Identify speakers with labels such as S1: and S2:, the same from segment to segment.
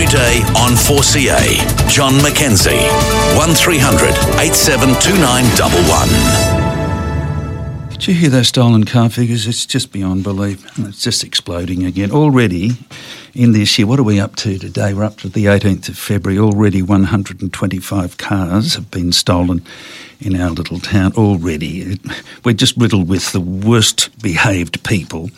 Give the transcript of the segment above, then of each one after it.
S1: every day on 4CA. John McKenzie, 1300 872911.
S2: Did you hear those stolen car figures? It's just beyond belief. It's just exploding again. Already in this year, what are we up to today? We're up to the 18th of February. Already 125 cars have been stolen in our little town already. We're just riddled with the worst behaved people.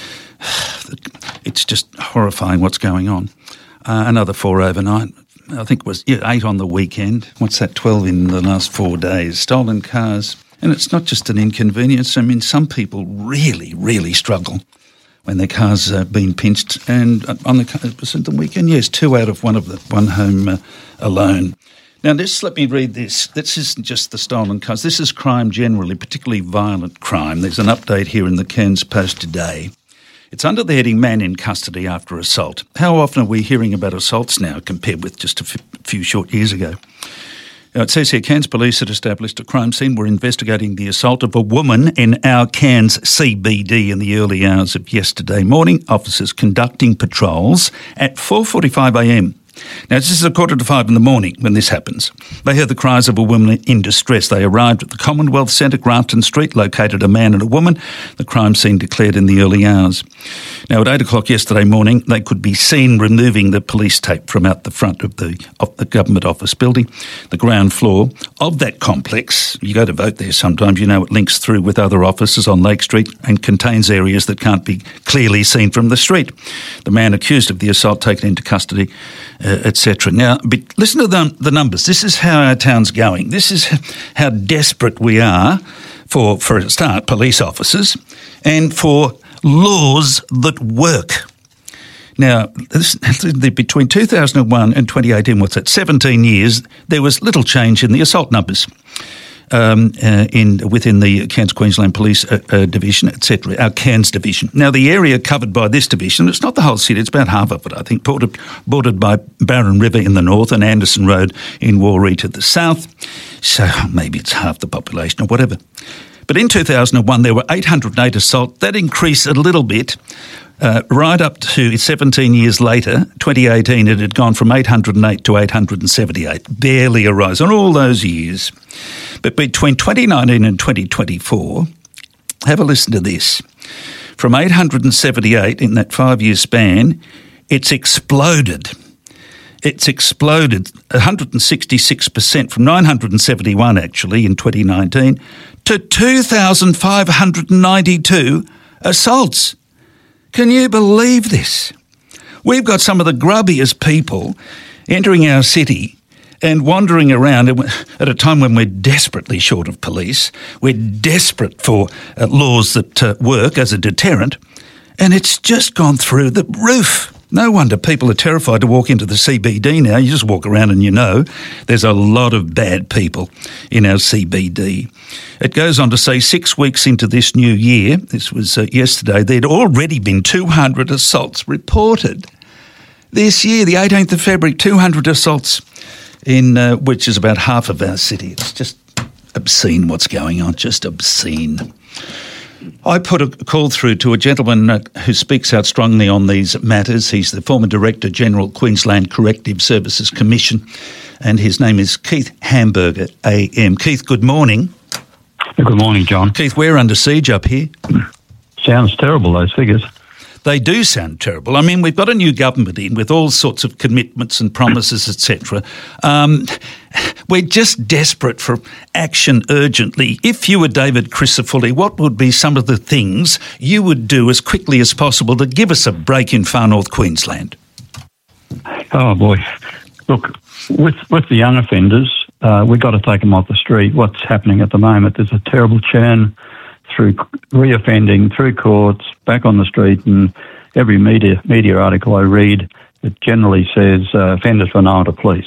S2: It's just horrifying what's going on. Another 4 overnight. I think it was 8 on the weekend. What's that, 12 in the last 4 days? Stolen cars. And it's not just an inconvenience. I mean, some people really, really struggle when their cars are being pinched. And on the weekend, yes, 2 out of one home alone. Now, let me read this. This isn't just the stolen cars. This is crime generally, particularly violent crime. There's an update here in the Cairns Post today. It's under the heading Man in Custody After Assault. How often are we hearing about assaults now compared with just a few short years ago? It says here, Cairns Police had established a crime scene. Were investigating the assault of a woman in our Cairns CBD in the early hours of yesterday morning. Officers conducting patrols at 4:45am. Now, this is 4:45 in the morning when this happens. They heard the cries of a woman in distress. They arrived at the Commonwealth Centre, Grafton Street, located a man and a woman. The crime scene declared in the early hours. Now, at 8 o'clock yesterday morning, they could be seen removing the police tape from out the front of the government office building, the ground floor of that complex. You go to vote there sometimes, you know it links through with other offices on Lake Street and contains areas that can't be clearly seen from the street. The man accused of the assault taken into custody, etc. Now, listen to the numbers. This is how our town's going. This is how desperate we are for a start, police officers, and for laws that work. Now, between 2001 and 2018, what's that, 17 years, there was little change in the assault numbers within the Cairns Queensland Police Division, etc., our Cairns Division. Now, the area covered by this division, it's not the whole city, it's about half of it, I think, bordered by Barron River in the north and Anderson Road in Warree to the south. So maybe it's half the population or whatever. But in 2001, there were 808 assaults. That increased a little bit. Right up to 17 years later, 2018, it had gone from 808 to 878, barely a rise on all those years. But between 2019 and 2024, have a listen to this. From 878 in that 5-year span, it's exploded. It's exploded 166% from 971 actually in 2019 to 2,592 assaults. Can you believe this? We've got some of the grubbiest people entering our city and wandering around at a time when we're desperately short of police. We're desperate for laws that work as a deterrent, and it's just gone through the roof. No wonder people are terrified to walk into the CBD now. You just walk around and you know there's a lot of bad people in our CBD. It goes on to say 6 weeks into this new year, this was yesterday, there'd already been 200 assaults reported. This year, the 18th of February, 200 assaults in which is about half of our city. It's just obscene what's going on, just obscene. I put a call through to a gentleman who speaks out strongly on these matters. He's the former Director General, Queensland Corrective Services Commission, and his name is Keith Hamburger, AM. Keith, good morning.
S3: Good morning, John.
S2: Keith, we're under siege up here.
S3: Sounds terrible, those figures.
S2: They do sound terrible. I mean, we've got a new government in with all sorts of commitments and promises, etc. We're just desperate for action urgently. If you were David Crisafulli, what would be some of the things you would do as quickly as possible to give us a break in far north Queensland?
S3: Oh, boy. Look, with the young offenders, we've got to take them off the street. What's happening at the moment, there's a terrible churn through reoffending, through courts, back on the street, and every media article I read, it generally says offenders were known to police.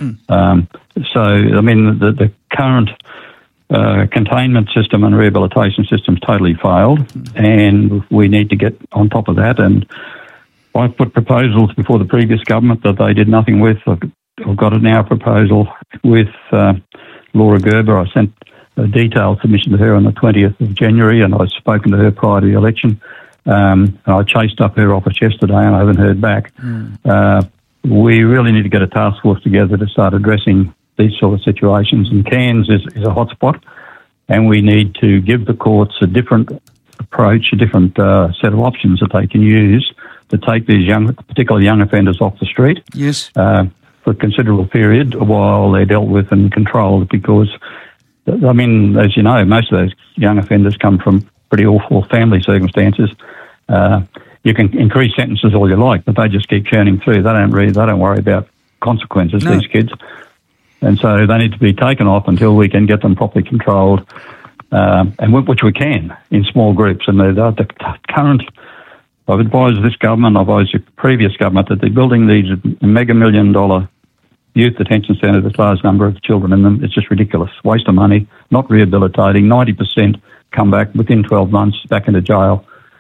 S3: So, I mean, the current containment system and rehabilitation system totally failed, and we need to get on top of that. And I put proposals before the previous government that they did nothing with. I've got a now proposal with Laura Gerber. I sent a detailed submission to her on the 20th of January, and I've spoken to her prior to the election. And I chased up her office yesterday, and I haven't heard back. we really need to get a task force together to start addressing these sort of situations. And Cairns is a hotspot, and we need to give the courts a different approach, a different set of options that they can use to take these particularly young offenders off the street.
S2: Yes.
S3: For a considerable period while they're dealt with and controlled, because, I mean, as you know, most of those young offenders come from pretty awful family circumstances. You can increase sentences all you like, but they just keep churning through. They don't worry about consequences, these kids. And so they need to be taken off until we can get them properly controlled, and which we can in small groups. And the current, I've advised this government, I've advised the previous government that they're building these mega $1 million youth detention centres with a large number of children in them. It's just ridiculous. Waste of money, not rehabilitating. 90% come back within 12 months back into jail.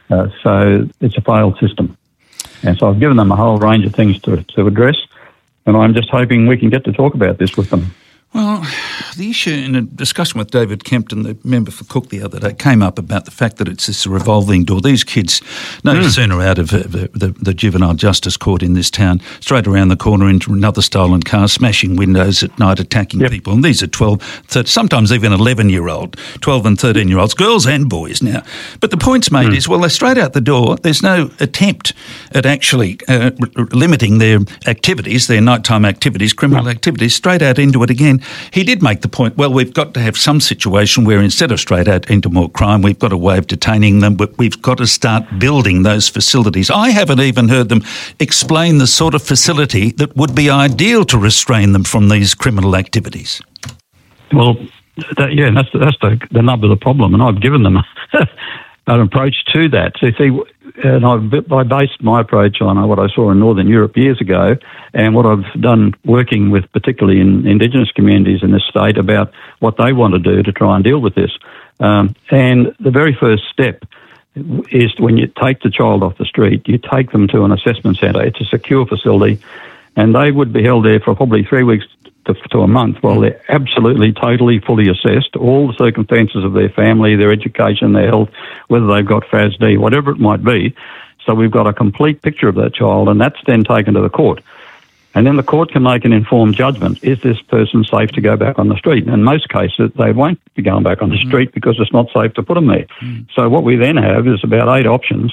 S3: So it's a failed system. And so I've given them a whole range of things to address, and I'm just hoping we can get to talk about this with them.
S2: Well, the issue in a discussion with David Kempton, the member for Cook the other day, came up about the fact that it's this revolving door. These kids no sooner out of the juvenile justice court in this town, straight around the corner into another stolen car, smashing windows at night, attacking people. And these are 12, 13, sometimes even 11-year-old, 12 and 13-year-olds, girls and boys now. But the point's made is, well, they're straight out the door. There's no attempt at actually limiting their activities, their nighttime activities, criminal activities, straight out into it again. He did make the point, well, we've got to have some situation where instead of straight out into more crime, we've got a way of detaining them, but we've got to start building those facilities. I haven't even heard them explain the sort of facility that would be ideal to restrain them from these criminal activities.
S3: Well, that's the nub of the problem, and I've given them an approach to that. So, see, and I based my approach on what I saw in Northern Europe years ago, and what I've done working with particularly in Indigenous communities in this state about what they want to do to try and deal with this. And the very first step is when you take the child off the street, you take them to an assessment centre. It's a secure facility, and they would be held there for probably 3 weeks to a month while they're absolutely, totally, fully assessed, all the circumstances of their family, their education, their health, whether they've got FASD, whatever it might be. So we've got a complete picture of that child, and that's then taken to the court. And then the court can make an informed judgment. Is this person safe to go back on the street? And in most cases, they won't be going back on the street because it's not safe to put them there. So what we then have is about 8 options,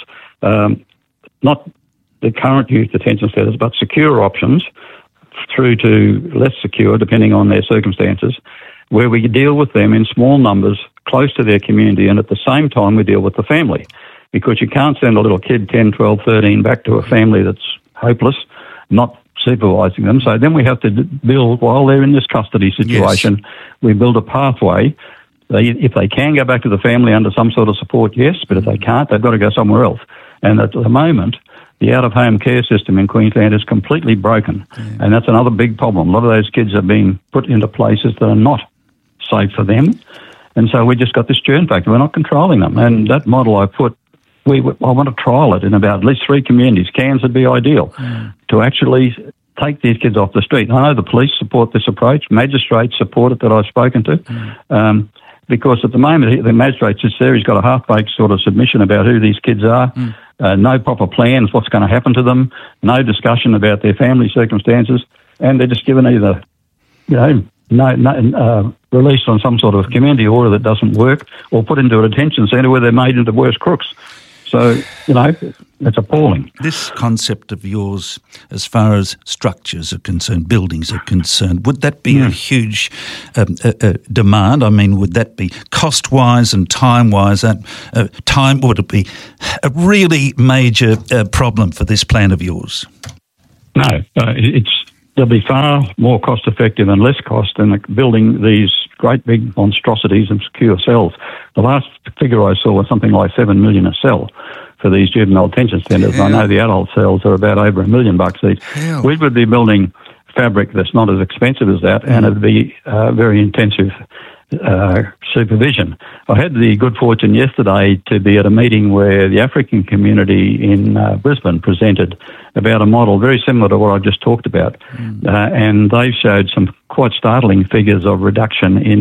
S3: not the current youth detention centres, but secure options, through to less secure, depending on their circumstances, where we deal with them in small numbers, close to their community, and at the same time we deal with the family. Because you can't send a little kid, 10, 12, 13, back to a family that's hopeless, not supervising them. So then we have to build, while they're in this custody situation, we build a pathway. If they can go back to the family under some sort of support, yes, but if they can't, they've got to go somewhere else. And at the moment, the out-of-home care system in Queensland is completely broken, and that's another big problem. A lot of those kids are being put into places that are not safe for them, and so we just got this churn factor. We're not controlling them, and that model I put, I want to trial it in about at least 3 communities. Cairns would be ideal to actually take these kids off the street. I know the police support this approach, magistrates support it that I've spoken to, because at the moment the magistrate sits there, he's got a half-baked sort of submission about who these kids are. No proper plans, what's going to happen to them, no discussion about their family circumstances, and they're just given either, released on some sort of community order that doesn't work, or put into a detention centre where they're made into worse crooks. So, it's appalling.
S2: This concept of yours, as far as structures are concerned, buildings are concerned, would that be a huge demand? I mean, would that be cost-wise and time-wise? Would it be a really major problem for this plan of yours?
S3: No, they'll be far more cost-effective and less cost than building these great big monstrosities and secure cells. The last figure I saw was something like $7 million a cell for these juvenile detention centres. I know the adult cells are about over $1 million each. We would be building fabric that's not as expensive as that, and it'd be very intensive supervision. I had the good fortune yesterday to be at a meeting where the African community in Brisbane presented about a model very similar to what I just talked about, and they showed some quite startling figures of reduction in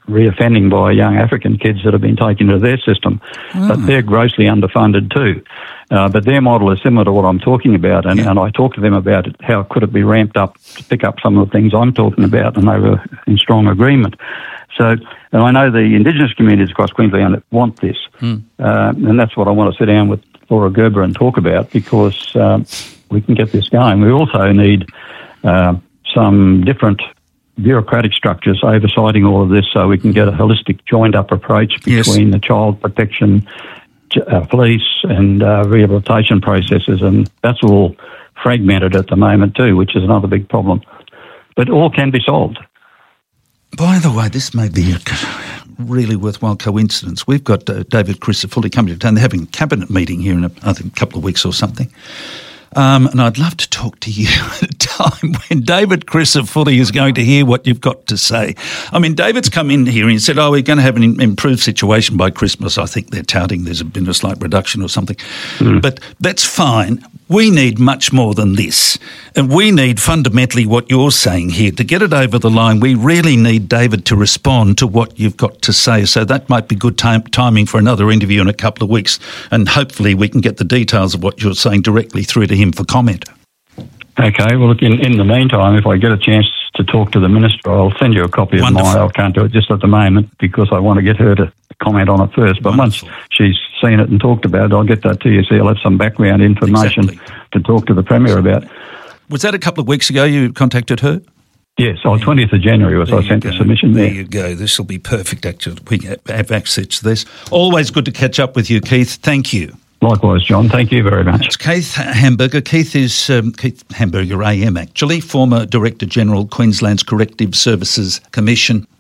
S3: reoffending by young African kids that have been taken to their system. But they're grossly underfunded too. But their model is similar to what I'm talking about, and I talked to them about it, how could it be ramped up to pick up some of the things I'm talking about, and they were in strong agreement. So, and I know the Indigenous communities across Queensland want this, and that's what I want to sit down with Laura Gerber and talk about, because we can get this going. We also need some different bureaucratic structures oversighting all of this, so we can get a holistic joined-up approach between the child protection, police and rehabilitation processes, and that's all fragmented at the moment too, which is another big problem. But all can be solved.
S2: By the way, this may be a really worthwhile coincidence. We've got David Crisafulli coming to town. They're having a cabinet meeting here in I think a couple of weeks or something. And I'd love to talk to you at a time when David Crisafulli is going to hear what you've got to say. I mean, David's come in here and he said, we're going to have an improved situation by Christmas. I think they're touting there's been a slight reduction or something. But that's fine. We need much more than this. And we need fundamentally what you're saying here. To get it over the line, we really need David to respond to what you've got to say. So that might be good timing for another interview in a couple of weeks. And hopefully we can get the details of what you're saying directly through to him for comment.
S3: Okay, well, look, in the meantime, if I get a chance to talk to the Minister, I'll send you a copy of mine. I can't do it just at the moment because I want to get her to comment on it first. But once she's seen it and talked about it, I'll get that to you so you'll have some background information to talk to the Premier about.
S2: Was that a couple of weeks ago you contacted her?
S3: Yes, on 20th of January was I sent the submission there.
S2: There you go. This will be perfect, actually. We have access to this. Always good to catch up with you, Keith. Thank you.
S3: Likewise, John. Thank you very much.
S2: It's Keith Hamburger. Keith is Keith Hamburger AM, actually, former Director General, Queensland's Corrective Services Commission.